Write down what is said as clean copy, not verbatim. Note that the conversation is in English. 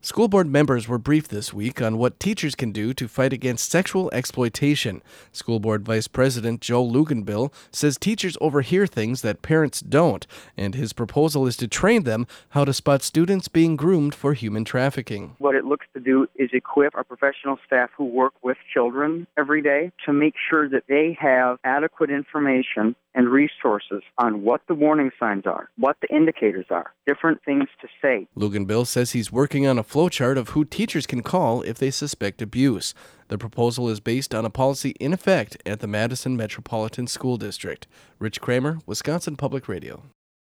School board members were briefed this week on what teachers can do to fight against sexual exploitation. School board Vice President Joe Luganbill says teachers overhear things that parents don't, and his proposal is to train them how to spot students being groomed for human trafficking. What it looks to do is equip our professional staff who work with children every day to make sure that they have adequate information and resources on what the warning signs are, what the indicators are, different things to say. Luganbill says he's working on a flowchart of who teachers can call if they suspect abuse. The proposal is based on a policy in effect at the Madison Metropolitan School District. Rich Kramer, Wisconsin Public Radio.